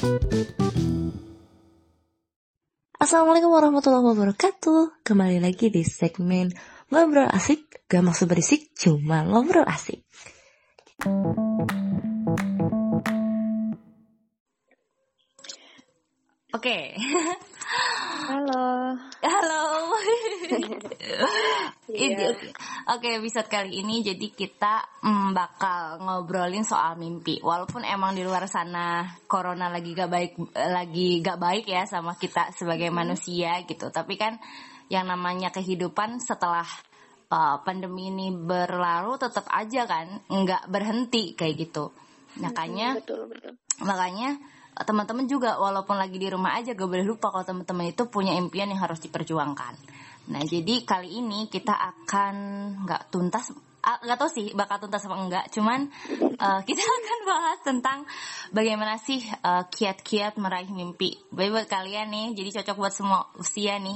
Assalamualaikum warahmatullahi wabarakatuh. Kembali lagi di segmen Ngobrol Asik. Gak maksud berisik, cuma ngobrol asik. Oke. Halo. Iya. Oke, episode kali ini jadi kita bakal ngobrolin soal mimpi. Walaupun emang di luar sana corona lagi gak baik ya sama kita sebagai manusia gitu. Tapi kan yang namanya kehidupan setelah pandemi ini berlalu tetap aja kan nggak berhenti kayak gitu. Makanya teman-teman juga walaupun lagi di rumah aja gak boleh lupa kalau teman-teman itu punya impian yang harus diperjuangkan. Nah jadi kali ini kita akan nggak tahu sih bakal tuntas apa enggak, cuman kita akan bahas tentang bagaimana sih kiat-kiat meraih mimpi. Baik buat kalian nih, jadi cocok buat semua usia nih.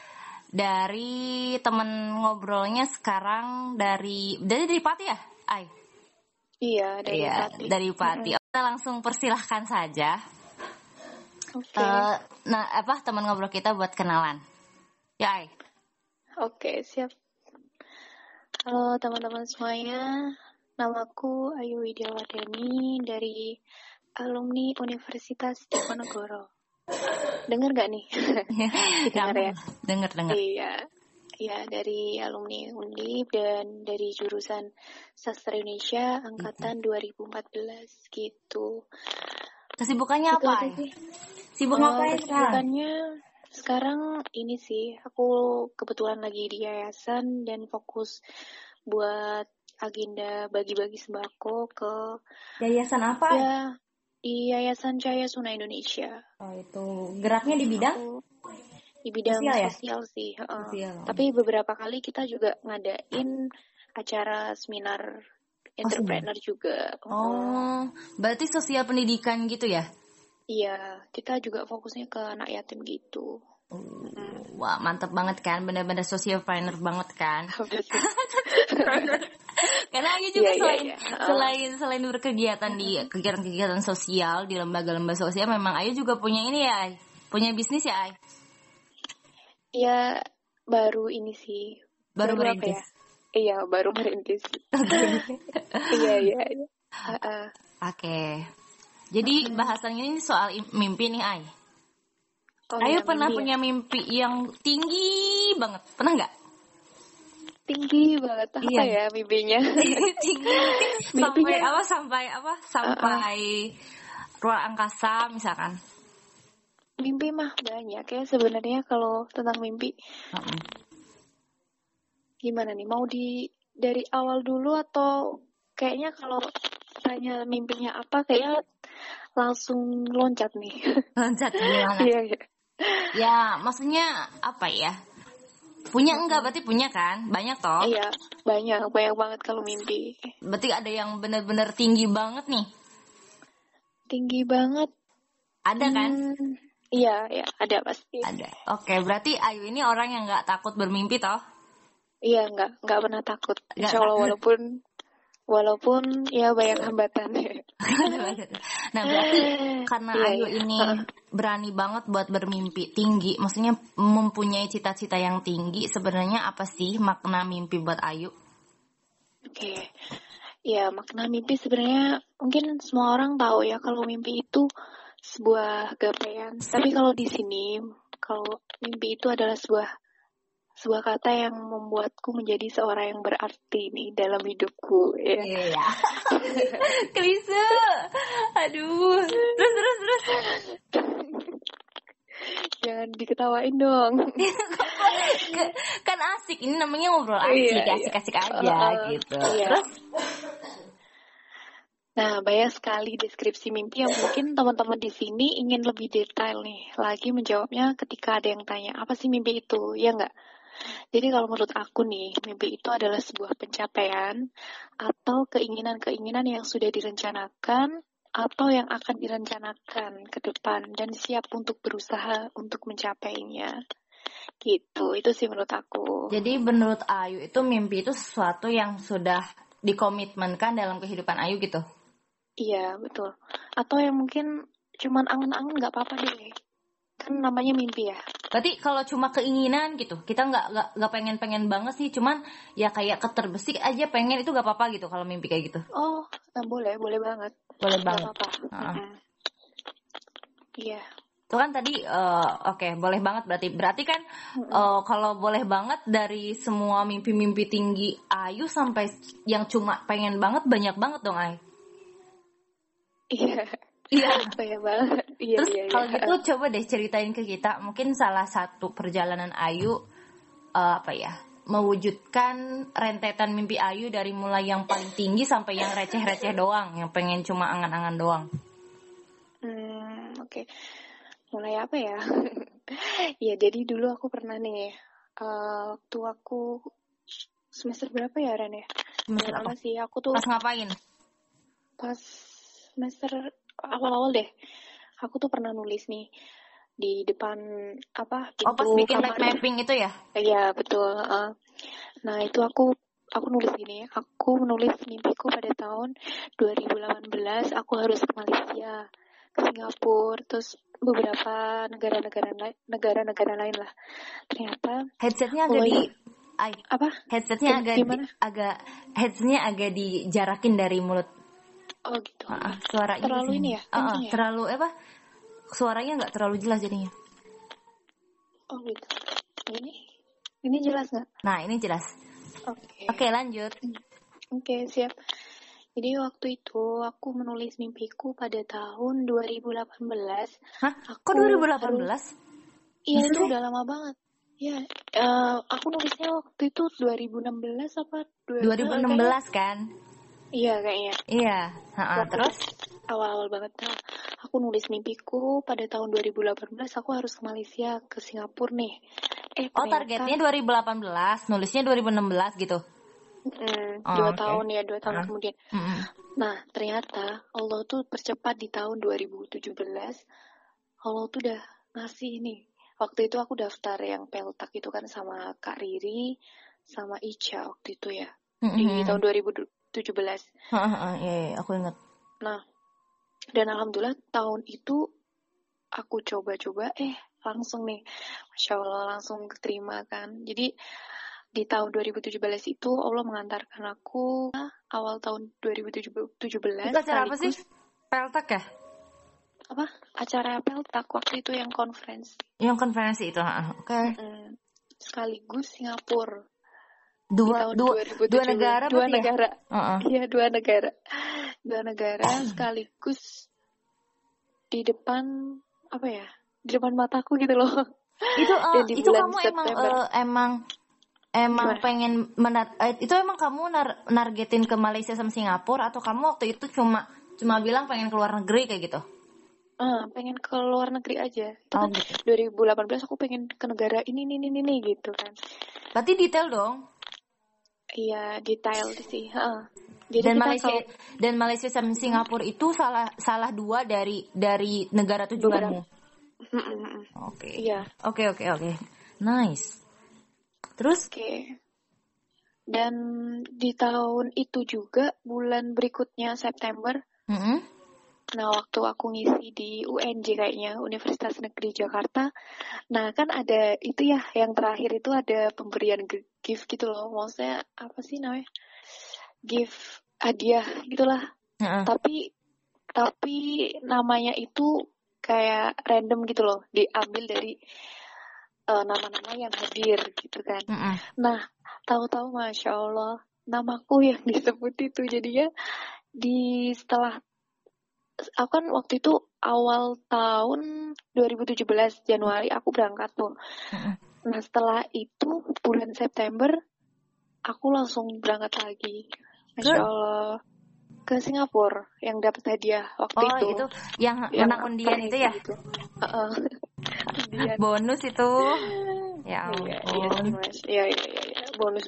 Dari temen ngobrolnya sekarang dari Pati ya, Ai? Iya, Pati. Dari Pati. Kita langsung persilahkan saja. Oke. Teman ngobrol kita buat kenalan. Ya, Ai. Oke, siap. Halo teman-teman semuanya. Namaku Ayu Widiawardani dari alumni Universitas Diponegoro. Dengar gak nih? Dengar ya? Dengar. Iya, dari alumni Undip dan dari jurusan Sastra Indonesia angkatan 2014 gitu. Kesibukannya apa? Sibuk ngapain kesibukannya sekarang ini sih, aku kebetulan lagi di yayasan dan fokus buat agenda bagi-bagi sembako ke yayasan apa? Ya, di Yayasan Cahaya Suna Indonesia. Oh, itu geraknya di bidang? Di bidang sosial sih. Tapi beberapa kali kita juga ngadain acara seminar entrepreneur juga. Berarti sosial pendidikan gitu ya? Iya, kita juga fokusnya ke anak yatim gitu. Wah, mantap banget kan, benar-benar social planner banget kan. Karena Ayu juga selain berkegiatan di kegiatan-kegiatan sosial di lembaga-lembaga sosial, memang Ayu juga punya ini ya, punya bisnis ya, Ay? Iya, baru ini sih. Baru merintis. Iya, baru merintis. Iya. Oke. Jadi bahasannya ini soal mimpi nih, Ay. Ayu pernah punya mimpi yang tinggi banget, pernah nggak? Tinggi banget, apa ya mimpinya? Tinggi. Sampai luar angkasa misalkan. Mimpi mah banyak ya sebenarnya kalau tentang mimpi. Gimana nih, mau dari awal dulu atau kayaknya kalau tanya mimpinya apa kayaknya langsung loncat nih. Loncat gimana? Iya. Ya, maksudnya apa ya? Punya enggak? Berarti punya kan? Banyak toh? Iya, banyak banget kalau mimpi. Berarti ada yang benar-benar tinggi banget nih? Tinggi banget. Ada kan? Iya, ada pasti. Ada. Oke, berarti Ayu ini orang yang nggak takut bermimpi toh? Iya, nggak pernah takut. Insya Allah walaupun ya banyak hambatan. Nah, berarti karena Ayu ini berani banget buat bermimpi tinggi, maksudnya mempunyai cita-cita yang tinggi, sebenarnya apa sih makna mimpi buat Ayu? Oke. Ya, makna mimpi sebenarnya mungkin semua orang tahu ya kalau mimpi itu sebuah gapaian. Tapi kalau di sini, kalau mimpi itu adalah sebuah kata yang membuatku menjadi seorang yang berarti nih dalam hidupku. Iya. Klise. Aduh. Terus. Jangan diketawain dong. Kan asik, ini namanya ngobrol asik aja gitu. Iya. Nah, banyak sekali deskripsi mimpi yang mungkin teman-teman di sini ingin lebih detail nih lagi menjawabnya ketika ada yang tanya, apa sih mimpi itu? Ya nggak? Jadi kalau menurut aku nih, mimpi itu adalah sebuah pencapaian atau keinginan-keinginan yang sudah direncanakan atau yang akan direncanakan ke depan dan siap untuk berusaha untuk mencapainya. Gitu, itu sih menurut aku. Jadi menurut Ayu itu mimpi itu sesuatu yang sudah dikomitmenkan dalam kehidupan Ayu gitu? Iya, betul. Atau yang mungkin cuman angan-angan nggak apa-apa deh. Kan namanya mimpi ya. Berarti kalau cuma keinginan gitu, kita nggak pengen banget sih, cuman ya kayak keterbesit aja pengen, itu nggak apa-apa gitu kalau mimpi kayak gitu. Oh, boleh banget. Boleh Nggak banget. apa-apa. Heeh. Iya. Itu kan tadi oke, boleh banget berarti kan kalau boleh banget dari semua mimpi-mimpi tinggi Ayu sampai yang cuma pengen banget banyak banget dong, Ay. Iya. Iya. Banyak banget. Iya, Terus iya. kalau gitu coba deh ceritain ke kita mungkin salah satu perjalanan Ayu mewujudkan rentetan mimpi Ayu dari mulai yang paling tinggi sampai yang receh-receh doang, yang pengen cuma angan-angan doang. Oke. Mulai apa ya? Ya, jadi dulu aku pernah nih, waktu aku semester berapa ya, Ren ya? Semester apa? Sih, aku tuh Pas ngapain? pas semester awal-awal deh. Aku tuh pernah nulis nih di depan pintu pas bikin kamar. mapping itu ya? Iya, betul. Nah, itu aku nulis gini, aku menulis mimpiku pada tahun 2018 aku harus ke Malaysia, ke Singapura, terus beberapa negara-negara lain lah. Ternyata headsetnya agak headsetnya agak dijarakin dari mulut. Oh gitu. Suaranya terlalu ini ya, kenceng ya? Terlalu suaranya nggak terlalu jelas jadinya. Oh gitu. Ini jelas nggak? Nah, ini jelas. Oke, lanjut. Oke, siap. Jadi waktu itu aku menulis mimpiku pada tahun 2018. Hah? Kok 2018? Iya, itu udah lama banget. Ya, aku nulisnya waktu itu 2016 apa? 2016 kan? Iya, kayaknya. Iya. Terus? Awal-awal banget. Nah, aku nulis mimpiku pada tahun 2018 aku harus ke Malaysia, ke Singapura nih. Targetnya 2018, nulisnya 2016 gitu. 2 tahun kemudian. Nah, ternyata Allah tuh percepat di tahun 2017. Allah tuh udah ngasih nih. Waktu itu aku daftar yang Peltak itu kan sama Kak Riri, sama Ica waktu itu ya. Di tahun 2017. Iya, aku ingat. Nah, dan alhamdulillah tahun itu aku coba-coba, langsung nih, Masya Allah langsung keterima kan. Jadi di tahun 2017 itu Allah mengantarkan aku awal tahun 2017. Itu acara apa sih? Peltak ya? Apa? Acara Peltak waktu itu yang conference. Yang konferensi itu, oke. Sekaligus Singapura. Dua negara. Iya, 2 negara. 2 negara sekaligus di depan di depan mataku gitu loh. Itu kamu emang pengen itu emang kamu nargetin ke Malaysia sama Singapura, atau kamu waktu itu cuma bilang pengen keluar negeri kayak gitu? Pengen ke luar negeri aja. Itu kan gitu. 2018 aku pengen ke negara ini gitu kan. Berarti detail dong. Iya, detail sih. Jadi dan Malaysia sama Singapura itu salah 2 dari negara tujuanmu. Oke. Iya. Oke. Nice. Terus? Oke. Dan di tahun itu juga bulan berikutnya September. Nah, waktu aku ngisi di UNJ kayaknya, Universitas Negeri Jakarta. Nah, kan ada itu ya, yang terakhir itu ada pemberian gift gitu loh. Maksudnya apa sih namanya? Gift hadiah gitulah. Tapi namanya itu kayak random gitu loh, diambil dari nama-nama yang hadir gitu kan. Nah, tahu-tahu Masya Allah, namaku yang disebut itu. Jadinya setelah aku kan waktu itu awal tahun 2017 Januari aku berangkat tuh. Nah, setelah itu bulan September aku langsung berangkat lagi. Masya Allah, ke Singapura yang dapat hadiah waktu itu. Oh, itu yang menang undian itu ya? Gitu. Bonus itu. Ya ampun. Iya, bonus.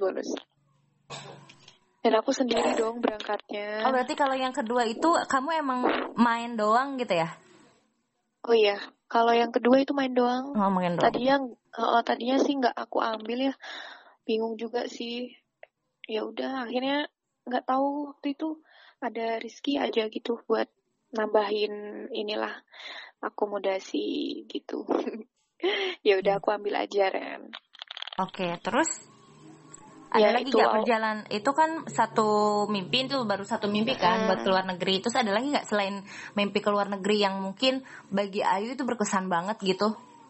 Dan aku sendiri dong berangkatnya. Oh, berarti kalau yang kedua itu kamu emang main doang gitu ya? Oh iya, kalau yang kedua itu main doang. Main doang. Tadinya sih nggak aku ambil ya, bingung juga sih. Ya udah, akhirnya nggak tahu waktu itu ada rezeki aja gitu buat nambahin inilah akomodasi gitu. Ya udah aku ambil aja Ren. Oke, terus Ya, ada lagi itu nggak perjalanan? Itu kan satu mimpi, itu baru satu mimpi kan buat keluar negeri. Terus ada lagi nggak selain mimpi keluar negeri yang mungkin bagi Ayu itu berkesan banget gitu?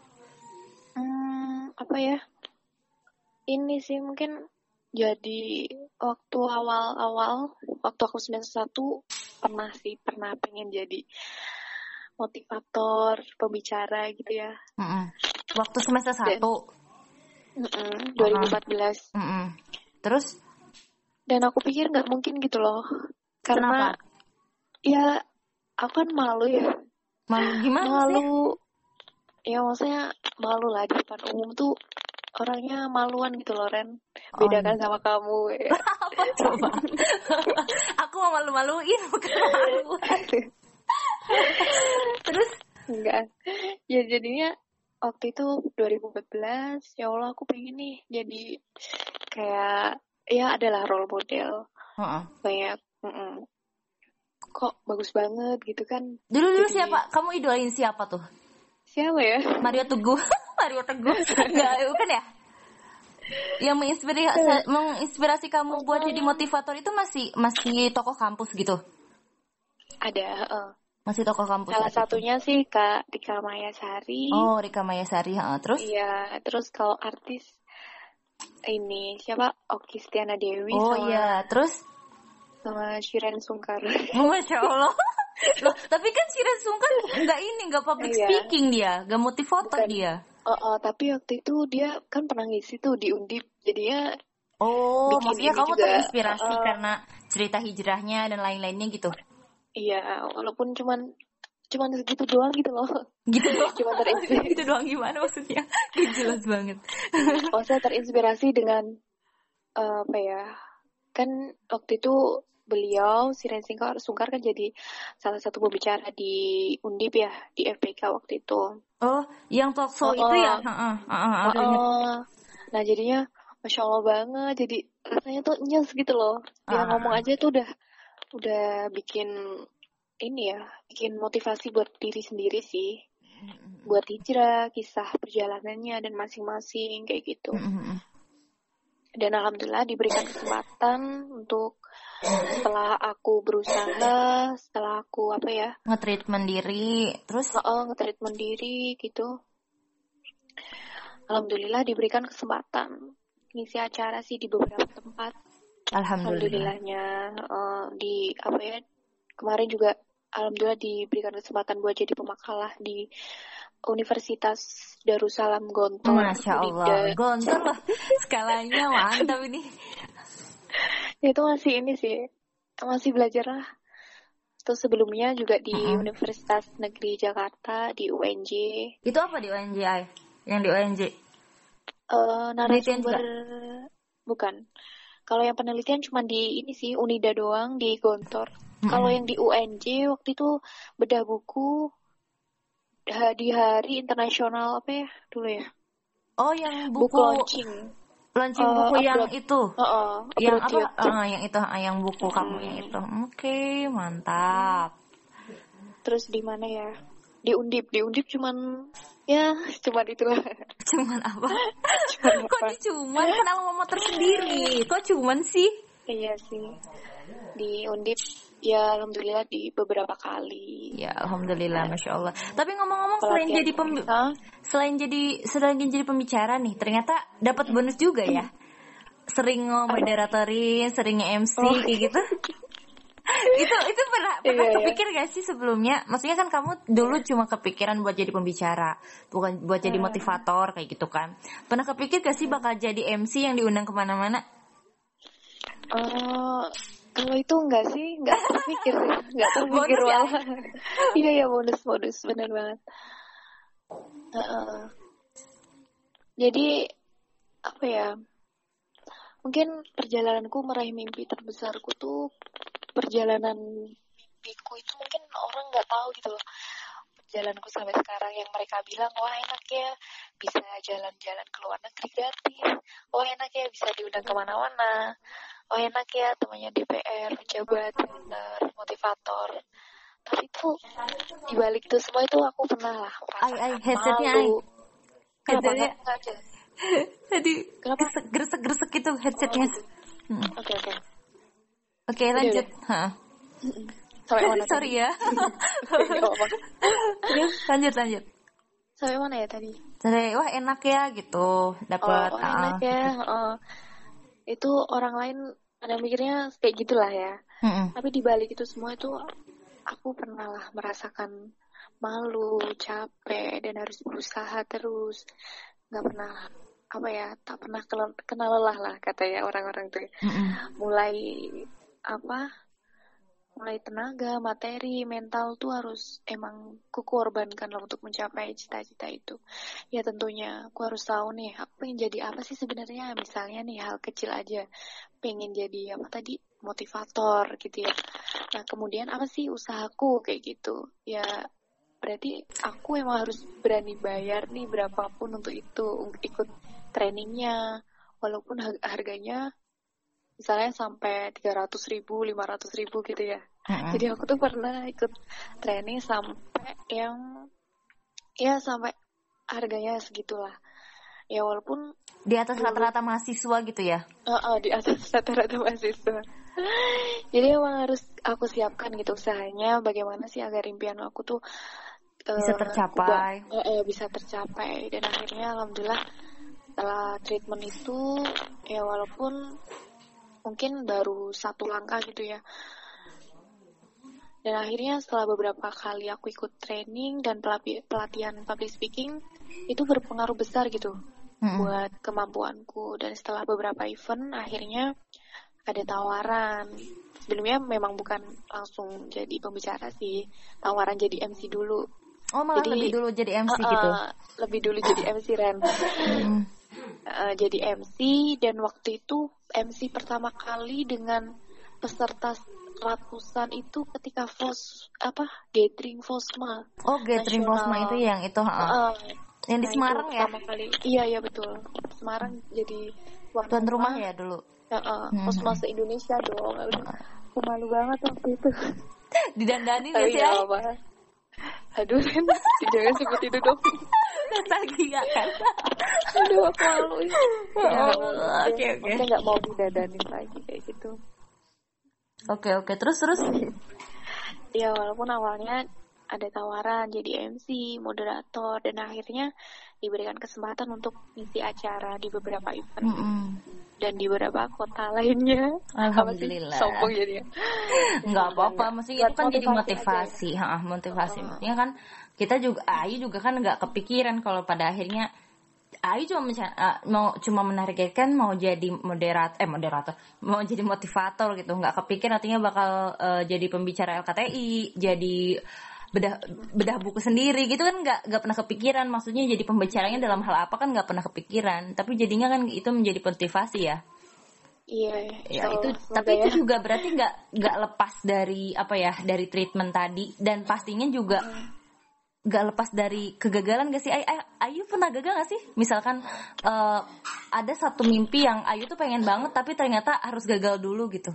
Apa ya? Ini sih mungkin jadi waktu awal-awal, waktu aku semester 1 pernah pengen jadi motivator, pembicara gitu ya. Waktu semester 1? 2014. Terus? Dan aku pikir nggak mungkin gitu loh. Karena kenapa? ya aku kan malu ya. Malu gimana sih? Ya maksudnya malu lah di depan umum tuh orangnya maluan gitu loh Ren. Beda kan sama kamu ya. Apa coba? Aku mau malu-maluin bukan maluan. Terus? Enggak. Ya jadinya waktu itu 2014 ya Allah aku pengen nih jadi kayak ya adalah role model. Kayak kok bagus banget gitu kan. Dulu siapa? Kamu idolain siapa tuh? Siapa ya? Mario Teguh. Enggak, bukan ya? Yang menginspirasi kamu buat jadi motivator itu masih tokoh kampus gitu? Ada, masih tokoh kampus. Salah satunya sih Kak Rika Mayasari. Oh, Rika Mayasari, terus? Iya, terus kalau artis ini siapa? Okky Stiana Dewi. Oh iya, terus? Sama Shireen Sungkar. Masya Allah. Loh, tapi kan Shireen Sungkar nggak public speaking dia, nggak motivator dia. Tapi waktu itu dia kan pernah ngisi tuh di Undip, jadinya. Oh, maksudnya kamu juga terinspirasi karena cerita hijrahnya dan lain-lainnya gitu? Iya, walaupun cuman segitu doang gitu loh. Gitu doang? Cuma terinspirasi. Gitu doang gimana maksudnya? Jelas banget. Saya terinspirasi dengan apa ya? Kan waktu itu beliau Shireen Sungkar kan jadi salah satu pembicara di Undip ya, di FPK waktu itu. Oh, yang talk show itu ya? Nah jadinya Masya Allah banget, jadi rasanya tuh nyes gitu loh. Dia ngomong aja tuh udah bikin ini ya, bikin motivasi buat diri sendiri sih. Buat hijrah, kisah perjalanannya dan masing-masing kayak gitu. Dan alhamdulillah diberikan kesempatan untuk setelah aku berusaha, setelah aku nge-treatment diri, terus nge-treatment diri gitu. Alhamdulillah diberikan kesempatan ngisi acara sih di beberapa tempat. Alhamdulillahnya di kemarin juga alhamdulillah diberikan kesempatan buat jadi pemakalah di Universitas Darussalam Gontor. Masya Allah, Gontor lah skalanya mantap ini. Itu masih belajar lah. Terus sebelumnya juga di Universitas Negeri Jakarta di UNJ. Itu apa di UNJ? Yang di UNJ? Narasumber bukan. Kalau yang penelitian cuma di ini sih Unida doang di Gontor. Kalau yang di UNJ waktu itu bedah buku di hari internasional apa ya dulu ya? Oh, yang buku launching buku yang itu. Yang apa? Yang itu, yang buku kamu yang itu. Oke, mantap. Terus di mana ya? Di Undip cuman itulah. Cuman apa? Kok cuman kan alma mater sendiri. Kok cuman sih? Iya sih. Di Undip ya alhamdulillah di beberapa kali. Ya alhamdulillah, Masya Allah. Tapi ngomong-ngomong selain jadi pembicara nih, ternyata dapat bonus juga ya. Sering moderatorin, sering MC kayak gitu. itu pernah kepikir gak sih sebelumnya? Maksudnya kan kamu dulu cuma kepikiran buat jadi pembicara, bukan buat jadi motivator kayak gitu kan. Pernah kepikir gak sih bakal jadi MC yang diundang kemana-mana? Kalau itu enggak terpikir malah. Iya bonus benar banget. Jadi apa ya? Mungkin perjalananku meraih mimpi terbesarku tuh perjalanan mimpiku itu mungkin orang nggak tahu gitu loh. Perjalananku sampai sekarang yang mereka bilang wah enak ya bisa jalan-jalan ke luar negeri gratis, wah enak ya bisa diundang kemana-mana, wah enak ya temannya DPR, pejabat, bener, motivator. Tapi tuh dibalik itu semua itu aku pernah lah headsetnya malu. Kenapa headsetnya nggak aja? tadi Kenapa? gresek itu headsetnya. Oke. Oke, lanjut. Sampai mana Sorry tadi? ya. Nggak apa-apa. lanjut. Sampai mana ya tadi? Jadi wah enak ya gitu dapat. Enak ya. Itu orang lain ada mikirnya kayak gitulah ya. Tapi dibalik itu semua itu aku pernah lah merasakan malu, capek, dan harus berusaha terus. Nggak pernah tak pernah kena lelah lah katanya orang-orang tuh. Mulai tenaga, materi, mental tuh harus emang kukorbankan lah untuk mencapai cita-cita itu. Ya tentunya aku harus tahu nih, aku pengen jadi apa sih sebenarnya. Misalnya nih hal kecil aja, pengen jadi motivator gitu ya. Nah kemudian apa sih usahaku kayak gitu. Ya berarti aku emang harus berani bayar nih berapapun untuk itu, ikut trainingnya. Walaupun harganya misalnya sampai 300.000, 500.000 gitu ya. Jadi aku tuh pernah ikut training sampai sampai harganya segitulah. Ya walaupun di atas rata-rata mahasiswa gitu ya. Di atas rata-rata mahasiswa. Jadi emang harus aku siapkan gitu usahanya bagaimana sih agar impian aku tuh bisa tercapai. Bisa tercapai. Dan akhirnya alhamdulillah setelah treatment itu ya walaupun mungkin baru satu langkah gitu ya. Dan akhirnya setelah beberapa kali aku ikut training dan pelatihan public speaking, itu berpengaruh besar gitu buat kemampuanku. Dan setelah beberapa event, akhirnya ada tawaran. Sebelumnya memang bukan langsung jadi pembicara sih, tawaran jadi MC dulu. Oh malah lebih dulu jadi MC gitu? Lebih dulu jadi MC Ren. Jadi MC dan waktu itu MC pertama kali dengan peserta ratusan itu ketika gathering Fosma. Oh gathering Fosma itu yang itu yang di Semarang ya? Kali. Iya betul. Semarang jadi tuan rumah ya dulu. Fosma se-Indonesia dong. Aku malu banget waktu itu. Didandani gak sih? Aduh, jangan sebut itu dong. Nostalgia kan. Aduh, aku malu. Oke. Kita nggak mau didadanin lagi kayak gitu. Oke. Terus? Ya, walaupun awalnya ada tawaran jadi MC, moderator, dan akhirnya diberikan kesempatan untuk ngisi acara di beberapa event dan di beberapa kota lainnya. Alhamdulillah. Sombong jadi ya. Nggak apa-apa, maksudnya itu kan jadi motivasi. Motivasi. Maksudnya kan kita juga, Ayu juga kan nggak kepikiran kalau pada akhirnya Ayu cuma menargetkan mau jadi moderator, mau jadi motivator gitu. Nggak kepikir artinya bakal jadi pembicara LKTI, jadi bedah buku sendiri gitu kan nggak pernah kepikiran. Maksudnya jadi pembicaranya dalam hal apa kan nggak pernah kepikiran, tapi jadinya kan itu menjadi motivasi ya. Iya ya itu tapi itu juga berarti nggak lepas dari dari treatment tadi, dan pastinya juga nggak lepas dari kegagalan gak sih? Ayu pernah gagal gak sih? Misalkan ada satu mimpi yang Ayu tuh pengen banget tapi ternyata harus gagal dulu gitu.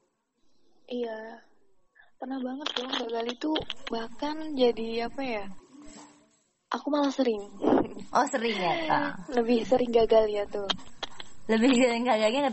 Iya, pernah banget dong gagal itu, bahkan jadi aku malah sering. Oh sering ya? Lebih sering gagal ya tuh. Lebih sering gagalnya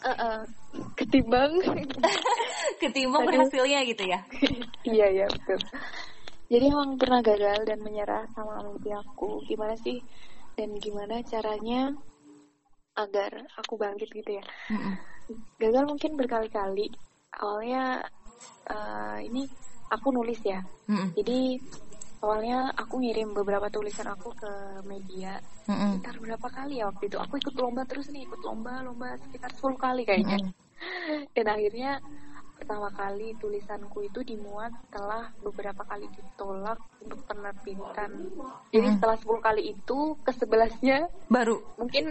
ketimbang berhasilnya gitu ya? Iya betul. Jadi emang pernah gagal dan menyerah sama mimpi aku. Gimana sih dan gimana caranya agar aku bangkit gitu ya? Gagal mungkin berkali-kali. Awalnya ini aku nulis ya. Jadi awalnya aku ngirim beberapa tulisan aku ke media. Sekitar berapa kali ya waktu itu? Aku ikut lomba terus nih, lomba sekitar 10 kali kayaknya. Dan akhirnya pertama kali tulisanku itu dimuat setelah beberapa kali ditolak untuk penerbitan. Jadi setelah 10 kali itu ke-11-nya baru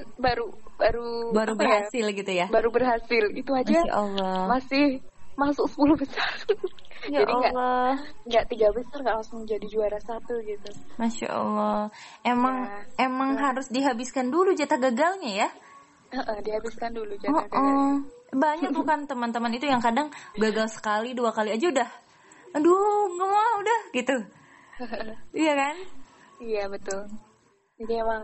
berhasil gitu ya. Baru berhasil. Itu aja masih masuk 10 besar. Ya jadi nggak 3 besar, nggak langsung jadi juara 1 gitu. Masya Allah. Emang harus dihabiskan dulu jatah gagalnya ya? Dihabiskan dulu jatah gagalnya. Banyak tuh kan teman-teman itu yang kadang gagal sekali 2 kali aja udah aduh nggak mau udah gitu. Iya kan? Iya betul. Jadi emang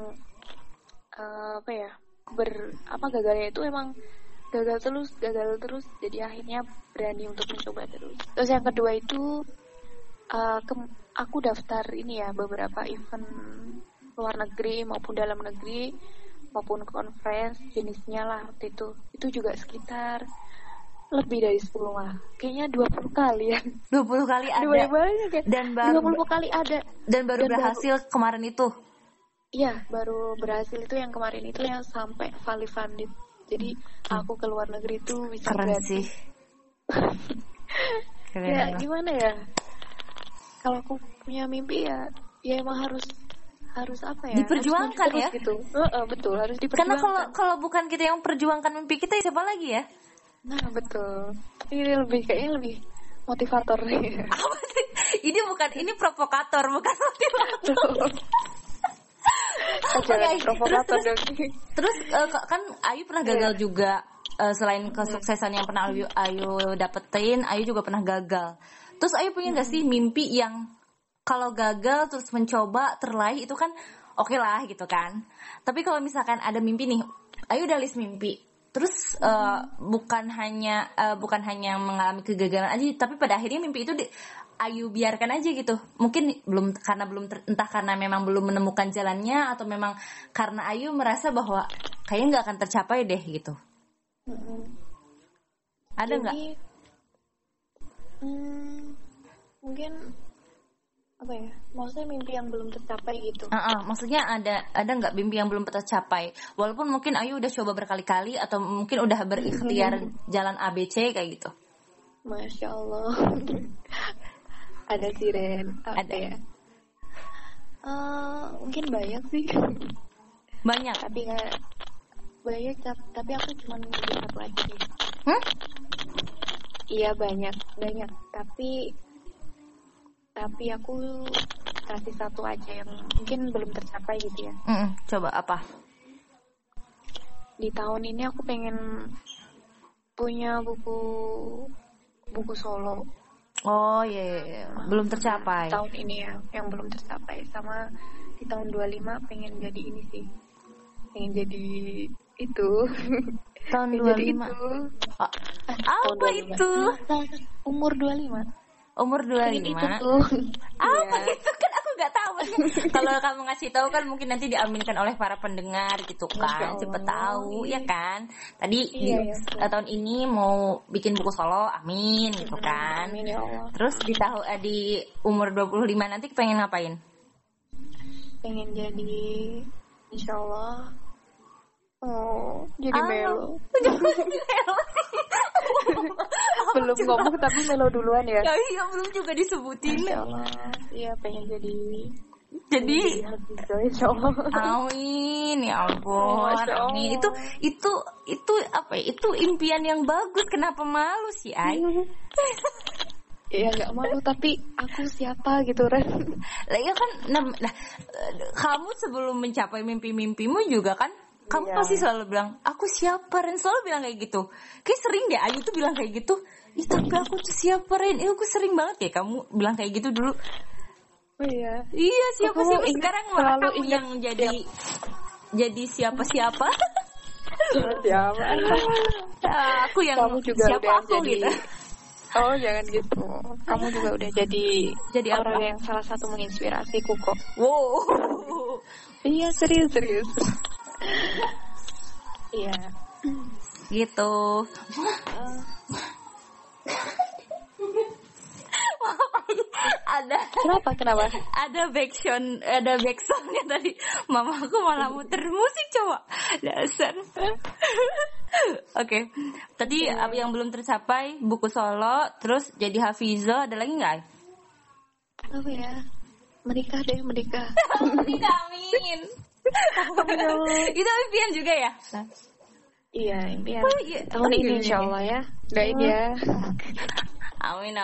gagalnya itu emang gagal terus. Jadi akhirnya berani untuk mencoba terus. Terus yang kedua itu aku daftar ini ya beberapa event luar negeri maupun dalam negeri maupun conference jenisnya lah waktu itu juga sekitar lebih dari 10 lah, kayaknya 20 kali ya. 20 kali ada. Banyak ya. Dan baru 20 kali ada. Dan baru berhasil kemarin itu. Iya, baru berhasil itu yang kemarin itu yang sampai Valley Funded. Jadi aku ke luar negeri itu bisa keren gratis. sih. Keren Ya banget. gimana ya? Kalau aku punya mimpi ya emang harus apa ya? Diperjuangkan harus ya. Gitu. Betul, harus Karena diperjuangkan. kalau bukan kita yang perjuangkan mimpi kita, siapa lagi ya? Nah, betul. Ini kayaknya lebih motivator nih. Apa sih? Ini provokator bukan motivator. Jangan provokator dong. Terus kan Ayu pernah gagal juga. Selain kesuksesan yang pernah Ayu dapetin, Ayu juga pernah gagal. Terus Ayu punya nggak sih mimpi yang kalau gagal terus mencoba terlaih itu kan oke lah gitu kan. Tapi kalau misalkan ada mimpi nih, Ayu udah list mimpi. Terus bukan hanya mengalami kegagalan aja, tapi pada akhirnya mimpi itu Ayu biarkan aja gitu. Mungkin entah karena memang belum menemukan jalannya atau memang karena Ayu merasa bahwa kayaknya nggak akan tercapai deh gitu. Ada nggak? Mungkin apa ya? Maksudnya mimpi yang belum tercapai gitu. Maksudnya ada nggak mimpi yang belum tercapai? Walaupun mungkin Ayu udah coba berkali-kali atau mungkin udah berikhtiar jalan ABC kayak gitu. Masya Allah. Ada sih Ren. Ada ya? Mungkin banyak sih. Banyak. Tapi nggak banyak. Tapi aku cuma lihat lagi. Iya banyak. Tapi aku kasih satu aja yang mungkin belum tercapai gitu ya. Coba apa? Di tahun ini aku pengen punya buku solo. Oh iya. Belum tercapai. Tahun ini ya, yang belum tercapai. Sama di tahun 25 pengen jadi ini sih. Pengen jadi itu. Tahun 25. Jadi itu. Apa itu? Umur 25. Umur 25. Itu tuh. Apa itu kan aku nggak tahu. Kalau kamu ngasih tahu kan mungkin nanti diaminkan oleh para pendengar gitu kan. Cepet tahu ya kan. Tadi tahun ini mau bikin buku solo, amin gitu kan. Amin ya Allah. Terus di umur 25 nanti pengen ngapain? Pengen jadi insya Allah jadi melo. Belum ngomong tapi melo duluan ya. Iya belum juga disebutin. Insya Allah. Iya pengen jadi insya Allah. Amin ya ampun. Amin. Itu apa ya? Itu impian yang bagus. Kenapa malu sih Ay? Iya nggak malu tapi aku siapa gitu Ren. Lah ya kan. Kamu sebelum mencapai mimpi-mimpimu juga kan. Kamu pasti selalu bilang, aku siapa Ren? Selalu bilang kayak gitu. Kayak sering deh Ayu tuh bilang kayak gitu. Ih tapi aku tuh siapa Ren? Aku sering banget ya kamu bilang kayak gitu dulu. Oh iya. Iya siapa sekarang malah kamu yang jadi siapa. Siapa? Aku yang kamu juga siapa udah aku jadi, gitu. Oh jangan gitu. Kamu juga udah jadi orang apa? yang salah satu menginspirasiku kok. Wow. Iya serius. Iya. Gitu. Kenapa? Ada backsoundnya tadi. Mamaku malah muter musik coba. Dasar. Oke. Tadi yang belum tercapai buku solo, terus jadi hafizah, ada lagi nggak? Apa ya? Menikah. Amin. Itu impian juga ya? Iya impian. Tahun ini insya Allah ya. Doain ya. Amin.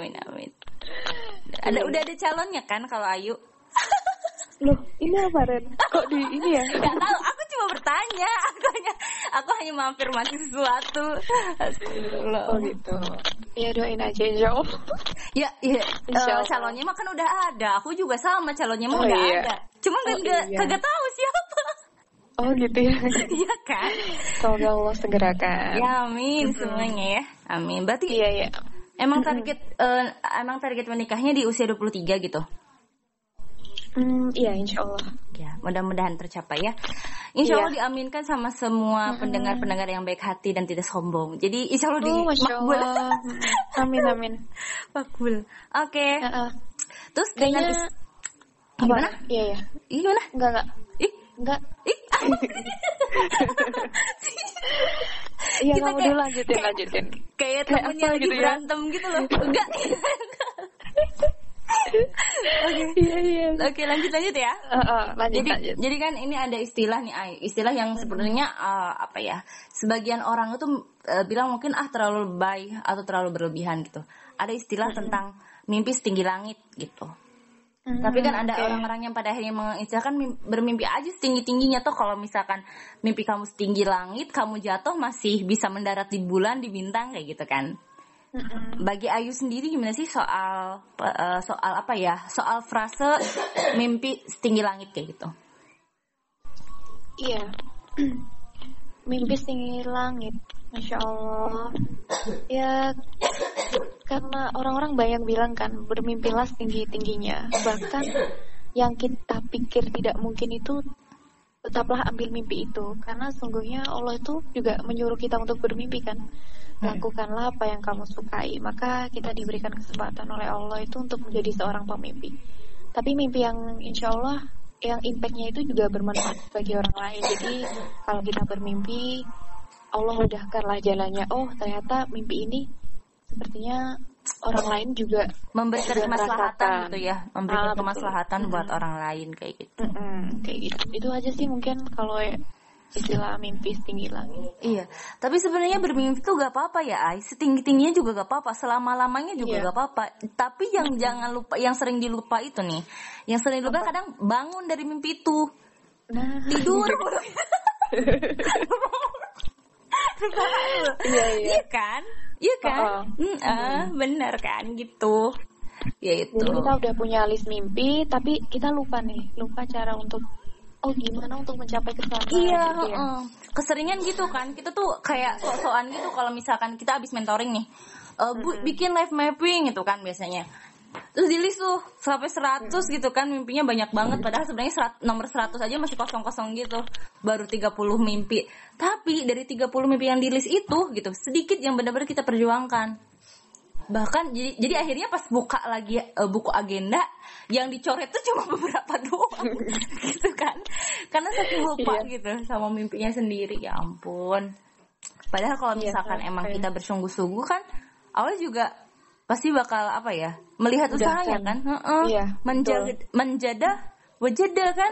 Udah ada calonnya kan kalau Ayu? Loh ini apa Ren? Kok di ini ya? Gak tahu. Aku cuma nggak bertanya, aku hanya mengafirmasi sesuatu. Astagfirullah. Oh gitu. Ya doain aja insya Allah. Ya, Insya Allah. calonnya mah kan udah ada. Aku juga sama, calonnya mah Oh, udah iya. ada. Cuma kan kagak tahu siapa. Oh gitu ya. Iya kan? Semoga Allah segerakan. Ya amin semuanya ya. Amin. Berarti Iya. emang target menikahnya di usia 23 gitu. Iya insya Allah. Ya, mudah-mudahan tercapai ya. Insya Allah Iya. diaminkan sama semua pendengar-pendengar yang baik hati dan tidak sombong. Jadi insya Allah Masya makbul. Allah. Amin. Makbul. Oke. Terus Kayaknya dengan gimana? Iya. Gimana? Enggak. Ih, Enggak. ih. Iya, Kita kamu kayak- dulu lanjutin. Kayak temennya apa lagi gitu ya? berantem gitu loh. Enggak. Iya. Oke, lanjut ya. Lanjut. Jadi kan ini ada istilah nih, Ai. Istilah yang sebenarnya apa ya? Sebagian orang itu bilang mungkin terlalu lebay atau terlalu berlebihan gitu. Ada istilah tentang mimpi setinggi langit gitu. Tapi kan ada orang-orang yang pada akhirnya mengistilahkan bermimpi aja setinggi-tingginya tuh. Kalau misalkan mimpi kamu setinggi langit, kamu jatuh masih bisa mendarat di bulan, di bintang kayak gitu kan. Bagi Ayu sendiri gimana sih soal apa ya? Soal frase mimpi setinggi langit kayak gitu. Iya. Mimpi setinggi langit. Masya Allah. Ya, karena orang-orang banyak bilang kan, bermimpilah setinggi-tingginya. Bahkan yang kita pikir tidak mungkin itu, tetaplah ambil mimpi itu. Karena sungguhnya Allah itu juga menyuruh kita untuk bermimpi kan. Lakukanlah apa yang kamu sukai. Maka kita diberikan kesempatan oleh Allah itu untuk menjadi seorang pemimpi. Tapi mimpi yang insya Allah, yang impactnya itu juga bermanfaat bagi orang lain. Jadi kalau kita bermimpi, Allah mudahkanlah jalannya. Oh ternyata mimpi ini sepertinya orang lain juga memberikan juga kemaslahatan merasakan. gitu ya, memberikan Betul. kemaslahatan buat orang lain kayak gitu. Kayak gitu. Itu aja sih mungkin kalau istilah mimpi setinggi langit. Iya, tapi sebenarnya bermimpi itu gak apa-apa ya, Ai. Setinggi-tingginya juga gak apa-apa, selama-lamanya juga Iya. gak apa-apa. Tapi yang jangan lupa, yang sering dilupa itu nih, yang sering dilupa kadang bangun dari mimpi itu, Nah, tidur. iya. Iya kan? Iya kan? Benar kan gitu. Ya itu. Jadi kita udah punya list mimpi, tapi kita lupa cara untuk gimana untuk mencapai ke sana. Iya, gitu ya. keseringan gitu kan. Kita tuh kayak sok-sokan gitu kalau misalkan kita habis mentoring nih. Bikin life mapping gitu kan biasanya. Terus di list tuh sampai 100 gitu kan, mimpinya banyak banget. Padahal sebenarnya nomor 100 aja masih kosong-kosong gitu. Baru 30 mimpi. Tapi dari 30 mimpi yang di list itu gitu, sedikit yang benar-benar kita perjuangkan. Bahkan jadi akhirnya pas buka lagi buku agenda, yang dicoret tuh cuma beberapa doang. Gitu kan. Karena saking lupa gitu sama mimpinya sendiri. Ya ampun. Padahal kalau misalkan emang kita bersungguh-sungguh kan, awalnya juga pasti bakal apa ya, melihat usahanya kan. Iya, Menjadah wajadah kan.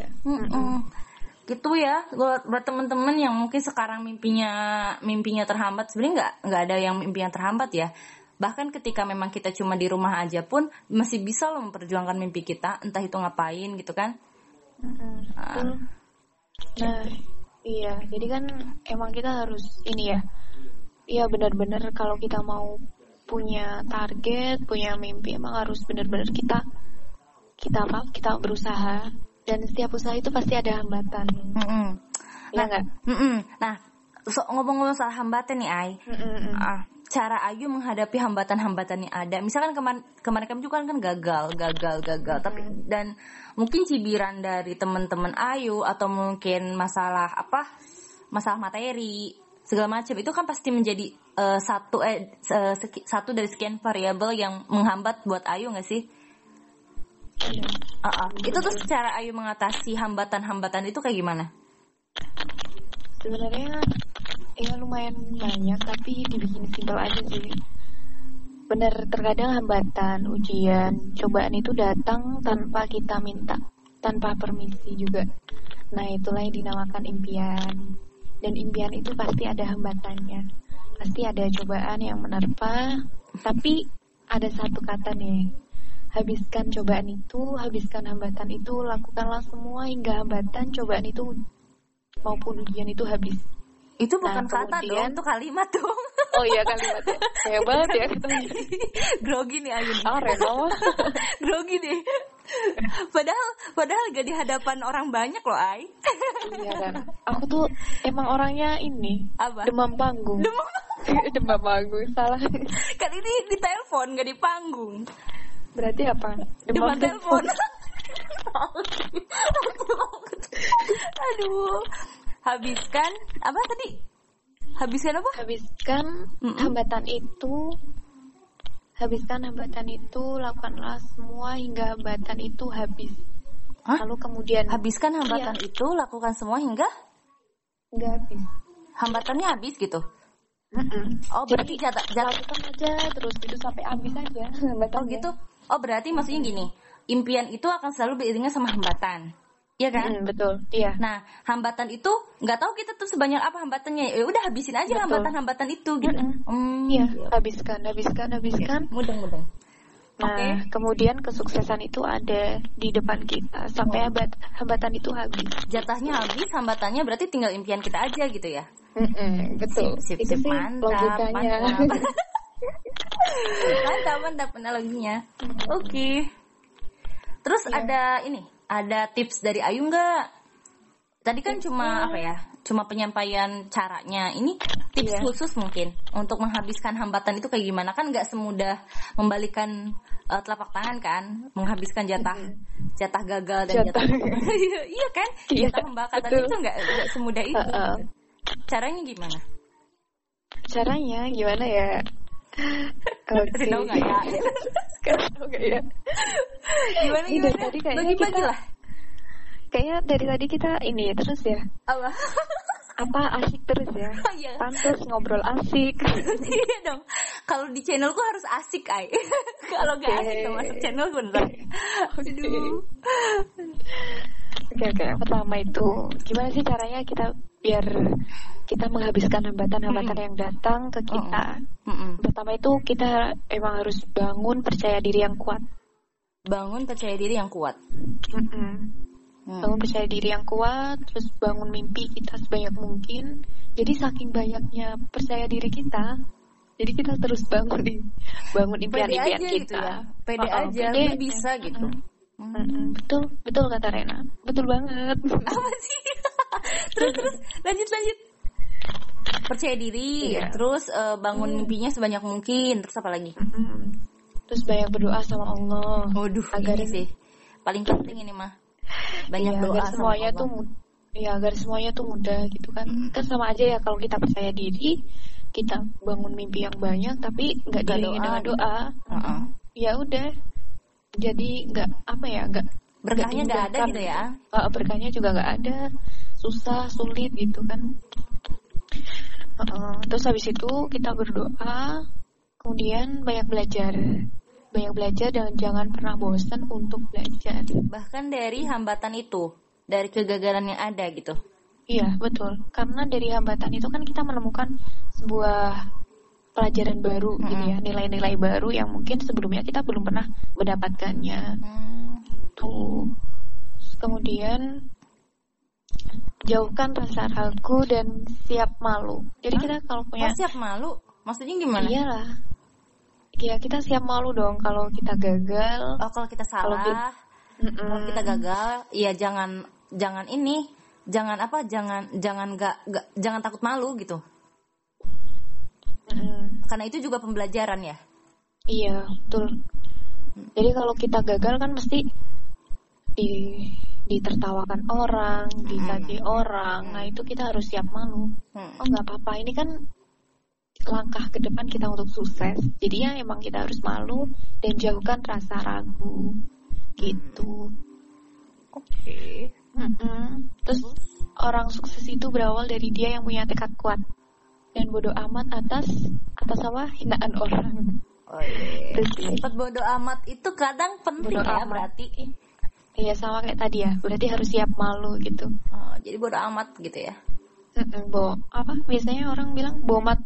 Gitu ya. Buat teman-teman yang mungkin sekarang mimpinya terhambat, sebenarnya nggak ada yang mimpinya terhambat ya. Bahkan ketika memang kita cuma di rumah aja pun masih bisa loh memperjuangkan mimpi kita, entah itu ngapain gitu kan. Nah, iya. Jadi kan emang kita harus ini ya. Iya benar-benar kalau kita mau punya target, punya mimpi, emang harus benar-benar kita berusaha, dan setiap usaha itu pasti ada hambatan. Iya nggak? Nah, ngomong-ngomong soal hambatan nih, Ai. Cara Ayu menghadapi hambatan-hambatan yang ada. Misalkan kemarin kami juga kan gagal. Tapi dan mungkin cibiran dari teman-teman Ayu atau mungkin masalah materi segala macam itu kan pasti menjadi satu dari sekian variabel yang menghambat buat Ayu nggak sih? Itu tuh cara Ayu mengatasi hambatan-hambatan itu kayak gimana? Sebenarnya ya lumayan banyak, tapi dibikin simpel aja sih. Bener, terkadang hambatan, ujian, cobaan itu datang tanpa kita minta, tanpa permisi juga. Nah itulah yang dinamakan impian. Dan impian itu pasti ada hambatannya, pasti ada cobaan yang menerpa. Tapi ada satu kata nih, habiskan cobaan itu, habiskan hambatan itu, lakukanlah semua hingga hambatan cobaan itu maupun ujian itu habis. Itu Nah, bukan kata dong, kemudian itu kalimat dong. oh iya kalimatnya kayak banget ya katanya. Grogi nih Ayu nih. Reno. Grogi nih. Padahal gak di hadapan orang banyak loh, Ay. Iya kan. Aku tuh emang orangnya ini Apa? demam panggung. Demam panggung salah. Kan ini di telepon, gak di panggung. Berarti apa? Demam telepon. Aduh. Habiskan apa tadi? Habiskan apa? Habiskan hambatan itu, lakukanlah semua hingga hambatan itu habis. Hah? Lalu kemudian habiskan hambatan itu, lakukan semua hingga habis. Hambatannya habis gitu. Oh, berarti lakukan aja terus itu sampai habis aja hambatannya. Oh gitu. Oh, berarti maksudnya gini, impian itu akan selalu beriringan sama hambatan. Iya kan? Betul. Iya. Nah, hambatan itu nggak tahu kita tuh sebanyak apa hambatannya. Ya udah habisin aja hambatan-hambatan itu gitu. Iya, habiskan. Mudah-mudahan. Nah, kemudian kesuksesan itu ada di depan kita sampai hambatan itu habis. Jatahnya habis, hambatannya berarti tinggal impian kita aja gitu ya. Betul. Sip, itu sih mantap. Mantap analoginya. Oke. Terus ada tips dari Ayu nggak? Tadi kan cuma penyampaian caranya. Ini tips khusus mungkin untuk menghabiskan hambatan itu kayak gimana? Kan nggak semudah membalikan telapak tangan kan, menghabiskan jatah gagal dan jatah. Iya kan? Jatah hambatan itu nggak semudah itu. Caranya gimana? Caranya gimana ya? Kasih tahu nggak ya? Gimana? Tadi kayaknya bagi lah. Kayaknya dari tadi kita ini terus ya. Apa asik terus ya? Oh, iya. Pantas ngobrol asik. Iya dong. Kalau di channelku harus asik, Ay. Kalau nggak asik nggak masuk channel bener. Aduh. Oke. Pertama itu gimana sih caranya biar kita menghabiskan hambatan-hambatan yang datang ke kita. Pertama itu kita emang harus bangun percaya diri yang kuat. Bangun percaya diri yang kuat. Bangun percaya diri yang kuat, terus bangun mimpi kita sebanyak mungkin. Jadi saking banyaknya percaya diri kita, jadi kita terus bangun impian-impian kita. Gitu ya? Pede aja, gue bisa gitu. Betul kata Rena. Betul banget. Apa sih? terus lanjut. Percaya diri, terus bangun mimpinya sebanyak mungkin, terus apa lagi? Terus banyak berdoa sama Allah. Waduh, agar ini sih paling penting ini mah. Banyak doa agar semuanya agar semuanya tuh mudah gitu kan. Kan sama aja ya kalau kita percaya diri, kita bangun mimpi yang banyak tapi nggak diiringi dengan doa. Ya udah. Jadi nggak berkahnya nggak ada gitu ya. Berkahnya juga nggak ada. Susah, sulit gitu kan. Terus habis itu kita berdoa, kemudian banyak belajar dan jangan pernah bosan untuk belajar. Bahkan dari hambatan itu, dari kegagalan yang ada gitu. Iya, betul. Karena dari hambatan itu kan kita menemukan sebuah pelajaran baru gitu ya, nilai-nilai baru yang mungkin sebelumnya kita belum pernah mendapatkannya. Tuh. Kemudian jauhkan rasa ragu dan siap malu. Jadi kita kalau punya siap malu, maksudnya gimana? Iyalah. Ya kita siap malu dong kalau kita gagal. Oh, kalau kita salah. Kalau kita gagal, ya jangan takut malu gitu. Karena itu juga pembelajaran ya. Iya, betul. Jadi kalau kita gagal kan mesti ditertawakan orang, dicaci orang. Nah, itu kita harus siap malu. Oh, enggak apa-apa. Ini kan langkah ke depan kita untuk sukses. Jadinya emang kita harus malu dan jauhkan rasa ragu. Gitu. Oke. Terus orang sukses itu berawal dari dia yang punya tekad kuat dan bodoh amat atas apa hinaan orang. Oh iya. Sifat bodoh amat itu kadang penting bodo ya amat. Berarti. Iya sama kayak tadi ya. Berarti harus siap malu gitu. Oh, jadi bodoh amat gitu ya. Biasanya orang bilang bomat.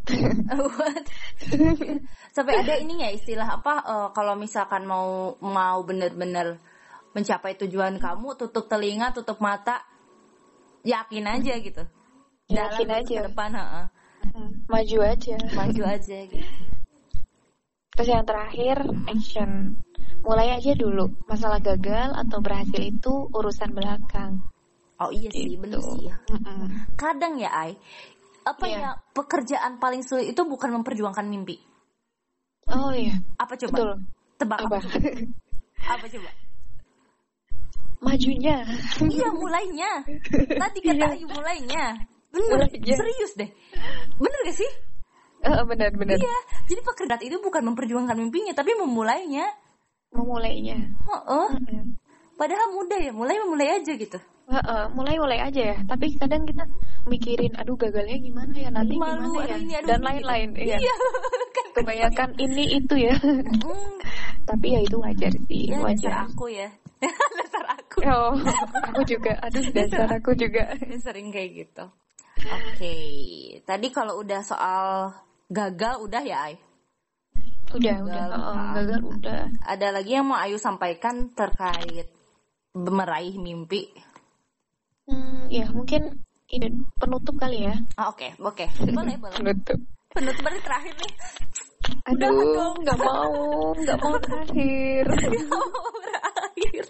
Sampai ada ini ya istilah kalau misalkan mau benar-benar mencapai tujuan kamu, tutup telinga, tutup mata, yakin aja gitu. Yakin Jalan aja. ke depan, heeh. Maju aja. Maju aja gitu. Terus yang terakhir, action. Mulai aja dulu. Masalah gagal atau berhasil itu urusan belakang. Oh iya sih, Gitu. bener sih ya. Mm-mm. Kadang ya, Iya. ya pekerjaan paling sulit itu bukan memperjuangkan mimpi. Oh iya, Apa coba? betul. Tebak Apa? apa? Apa coba? Majunya. Iya, mulainya. Tadi kata Iya. Ayu mulainya. Bener, Mulainya. serius deh. Bener gak sih? Benar. Iya, jadi pekerjaan itu bukan memperjuangkan mimpinya, tapi memulainya. Memulainya. Heeh. Mm-mm. Padahal mudah ya, mulai aja gitu. Mulai aja ya. Tapi kadang kita mikirin, aduh gagalnya gimana ya, nanti Malu, gimana ya, aduh ini, aduh dan ini, lain-lain. gitu. Iya. Kan Kebanyakan ini itu ya. Tapi ya itu wajar sih, ya, dasar wajar. aku ya. Dasar aku. Oh, aku juga. Aduh, dasar aku juga. Sering kayak gitu. Oke. Tadi kalau udah soal gagal udah ya, Ay? Udah. Gagal udah. Ada lagi yang mau Ayu sampaikan terkait meraih mimpi? Ya mungkin ini penutup kali ya. Oke. Boleh. Penutup berarti terakhir nih. Aduh, nggak mau terakhir. Berakhir.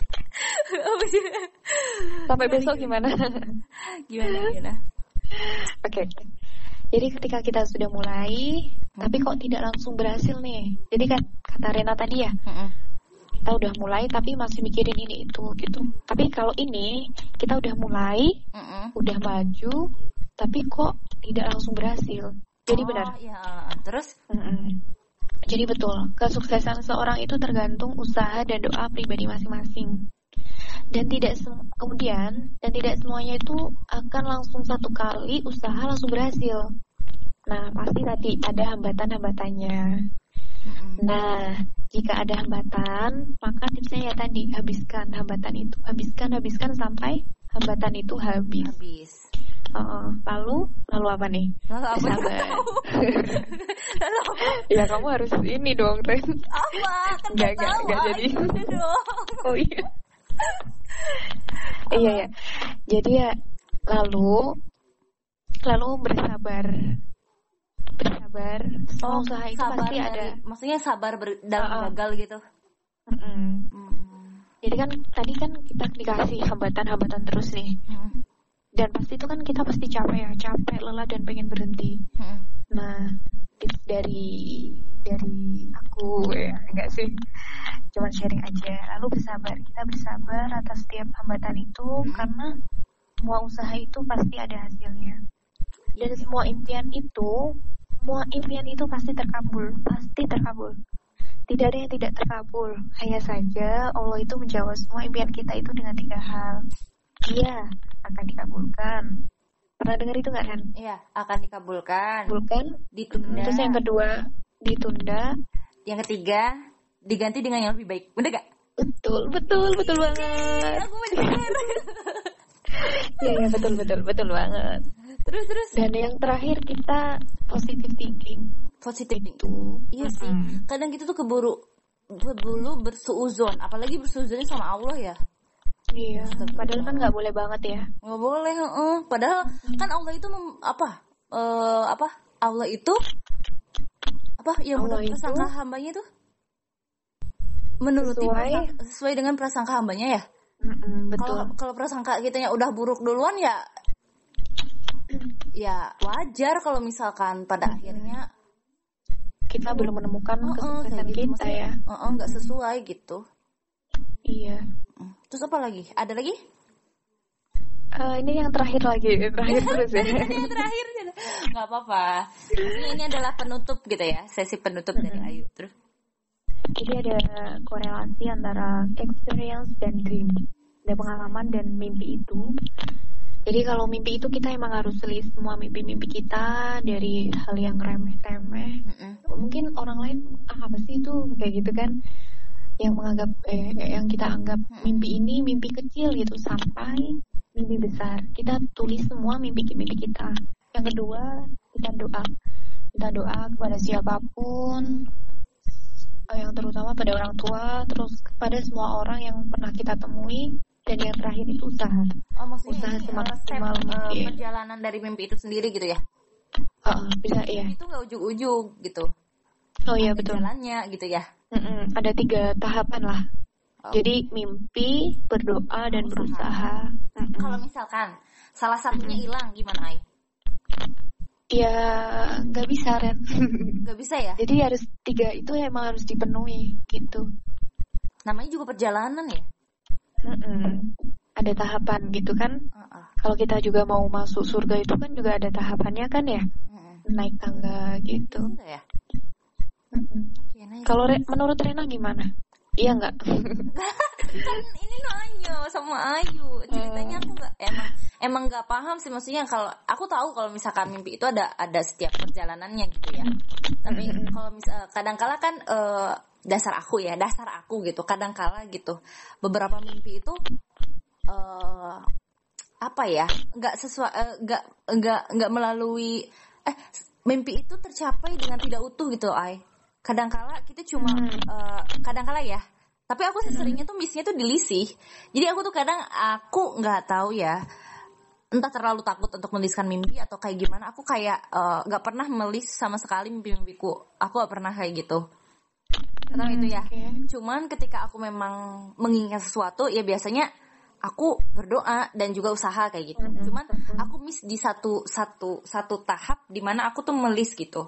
Sampai besok gimana? Gimana? Oke. Jadi ketika kita sudah mulai, tapi kok tidak langsung berhasil nih. Jadi kan kata Rena tadi ya, kita udah mulai tapi masih mikirin ini itu gitu. Tapi kalau ini kita udah mulai, udah maju, tapi kok tidak langsung berhasil. Jadi benar. Ya. Terus? Jadi betul, kesuksesan seorang itu tergantung usaha dan doa pribadi masing-masing. Dan tidak semuanya itu akan langsung satu kali usaha langsung berhasil. Nah, pasti tadi ada hambatan-hambatannya. Nah, jika ada hambatan, maka tipsnya ya tadi, habiskan hambatan itu. Habiskan sampai hambatan itu habis. Lalu apa nih? Lalu apa? Sabar. Ya kamu harus ini dong, Ren. Apa? Kan Nggak jadi. Oh iya. Iya ya. Jadi ya lalu bersabar. Semua usaha itu pasti ada. Maksudnya sabar dalam gagal gitu. Jadi kan tadi kan kita dikasih hambatan terus nih. Dan pasti itu kan kita pasti capek, lelah dan pengen berhenti. Nah, tips dari aku ya, enggak sih, cuma sharing aja. Lalu kita bersabar atas setiap hambatan itu karena semua usaha itu pasti ada hasilnya. Dan semua impian itu pasti terkabul. Tidak ada yang tidak terkabul. Hanya saja Allah itu menjawab semua impian kita itu dengan 3 hal. Iya, akan dikabulkan. Pernah dengar itu nggak, Ren? Iya, akan dikabulkan. Ditunda. Terus yang kedua, ditunda. Yang ketiga, diganti dengan yang lebih baik. Bener gak? Betul banget. Aku bener. Iya, betul banget. Terus. Dan yang terakhir kita positive thinking. Iya sih. Kadang kita tuh keburu bersuuzon, apalagi bersuuzonnya sama Allah ya. Iya. Padahal kan nggak boleh banget ya. Nggak boleh. Padahal kan Allah itu Allah itu yang menurut prasangka hambanya tuh menuruti sesuai dengan prasangka hambanya ya. Betul. Kalau prasangka kitanya udah buruk duluan ya wajar kalau misalkan pada akhirnya kita belum menemukan kesuksesan gitu, kita ya. Nggak sesuai gitu. Iya. Terus apa lagi? Ada lagi? Ini yang terakhir terus ya. Ini yang terakhir. Nggak apa-apa. Ini adalah penutup gitu ya, sesi penutup dari Ayu. Terus? Jadi ada korelasi antara experience dan dream, ada pengalaman dan mimpi itu. Jadi kalau mimpi itu kita emang harus list semua mimpi-mimpi kita dari hal yang remeh-temeh. Mungkin orang lain apa sih itu kayak gitu kan? Yang kita anggap mimpi ini mimpi kecil gitu sampai mimpi besar. Kita tulis semua mimpi-mimpi kita. Yang kedua, kita doa kepada siapapun, yang terutama pada orang tua, terus kepada semua orang yang pernah kita temui, Dan yang terakhir itu usaha. Oh, maksudnya Usaha ini semaksimal mungkin. perjalanan dari mimpi itu sendiri gitu ya? Bisa ya. Itu nggak ujung-ujung gitu. Oh iya Ada betul. jalannya gitu ya. Ada 3 tahapan lah. Oh. Jadi mimpi, berdoa, dan berusaha. Kalau misalkan salah satunya hilang gimana, Ai? Ya nggak bisa, Ren. Nggak bisa ya? Jadi harus 3 itu emang harus dipenuhi gitu. Namanya juga perjalanan ya? Ada tahapan gitu kan. Kalau kita juga mau masuk surga itu kan juga ada tahapannya kan ya. Naik tangga gitu. Gitu ya? Okay, nice. Kalau menurut Rena gimana? Iya nggak? Kan ini nanya sama Ayu, ceritanya aku nggak emang nggak paham sih, maksudnya kalau aku tahu kalau misalkan mimpi itu ada setiap perjalanannya gitu ya. Tapi kalau misal kadang-kala kan dasar aku gitu, kadang-kala gitu beberapa mimpi itu apa ya, nggak sesuai, nggak melalui mimpi itu tercapai dengan tidak utuh gitu, Ai. Kadang-kala kita cuma kadang-kala ya. Tapi aku seringnya tuh missnya tuh dilisih. Jadi aku tuh kadang aku nggak tahu ya. Entah terlalu takut untuk menuliskan mimpi atau kayak gimana. Aku kayak nggak pernah melis sama sekali mimpi-mimpiku. Aku nggak pernah kayak gitu. Tentang itu ya. Cuman ketika aku memang menginginkan sesuatu ya biasanya aku berdoa dan juga usaha kayak gitu. Cuman aku miss di satu tahap di mana aku tuh melis gitu.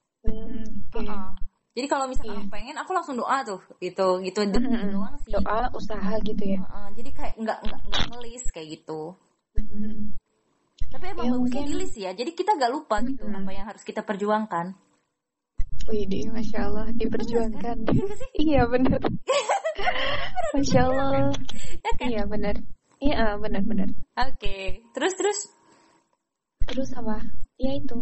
Jadi kalau misalkan aku pengen, aku langsung doa tuh, gitu doang sih. Doa, usaha gitu ya. Jadi kayak nggak ngelis kayak gitu. Tapi emang bagusnya di-list ya. Jadi kita nggak lupa gitu apa yang harus kita perjuangkan. Wih, Masya Allah, diperjuangkan. Iya benar. Masya Allah. Ya kan? Iya benar. Iya benar. Oke. Terus apa? Ya itu.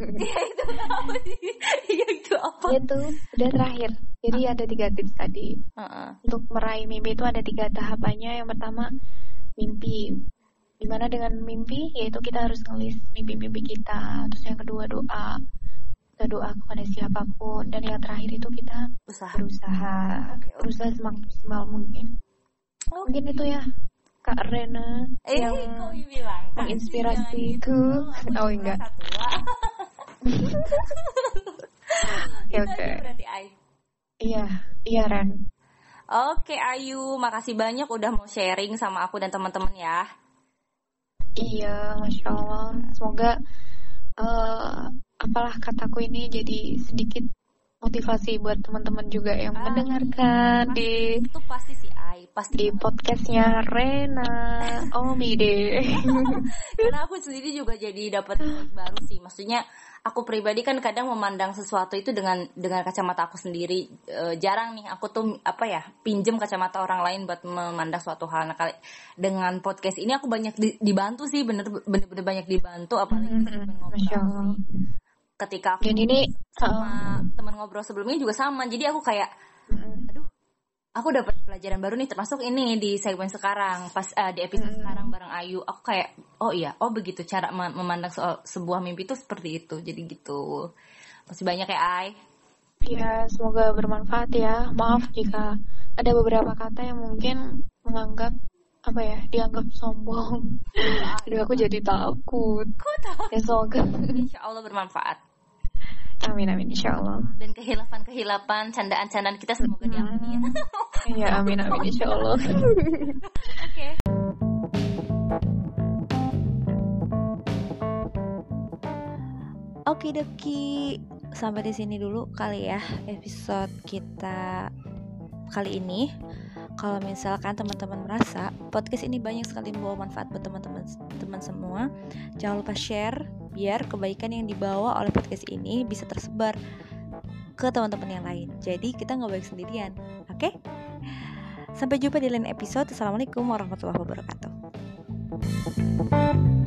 Itu apa? Itu udah terakhir. Jadi ada 3 tips tadi. Untuk meraih mimpi itu ada 3 tahapannya. Yang pertama mimpi. Dimana dengan mimpi yaitu kita harus ngelis mimpi-mimpi kita. Terus yang kedua doa. Kita doa kepada siapapun. Dan yang terakhir itu kita berusaha. Berusaha semaksimal mungkin. Mungkin itu ya Kak Rena yang menginspirasiku. Oh enggak. Oke. Iya Ren. Oke Ayu, makasih banyak udah mau sharing sama aku dan teman-teman ya. Iya, Masya Allah. Semoga apalah kataku ini jadi sedikit motivasi buat teman-teman juga yang mendengarkan itu pasti sih di podcastnya Rena Omide. Karena aku sendiri juga jadi dapat baru sih. Maksudnya aku pribadi kan kadang memandang sesuatu itu dengan kacamata aku sendiri. Jarang nih aku tuh pinjem kacamata orang lain buat memandang suatu hal. Nah kali dengan podcast ini aku banyak dibantu sih, bener-bener banyak dibantu, apalagi ngobrol sih. Ketika aku sama teman ngobrol sebelumnya juga sama. Jadi aku kayak aku dapat pelajaran baru nih, termasuk ini di segmen sekarang pas di episode sekarang bareng Ayu. Aku kayak begitu cara memandang sebuah mimpi itu seperti itu. Jadi gitu. Masih banyak ya Ai. Iya, semoga bermanfaat ya. Maaf jika ada beberapa kata yang mungkin dianggap sombong. Aduh, aku jadi takut. Kok takut? Ya semoga Insya Allah bermanfaat. Amin insya Allah. Dan kehilafan candaan-candaan kita semoga diampuni ya. Iya amin insya Allah. Oke. Okidoki, sampai di sini dulu kali ya episode kita kali ini. Kalau misalkan teman-teman merasa podcast ini banyak sekali membawa manfaat buat teman-teman semua, jangan lupa share biar kebaikan yang dibawa oleh podcast ini bisa tersebar ke teman-teman yang lain. Jadi kita nggak baik sendirian, oke? Sampai jumpa di lain episode. Assalamualaikum warahmatullahi wabarakatuh.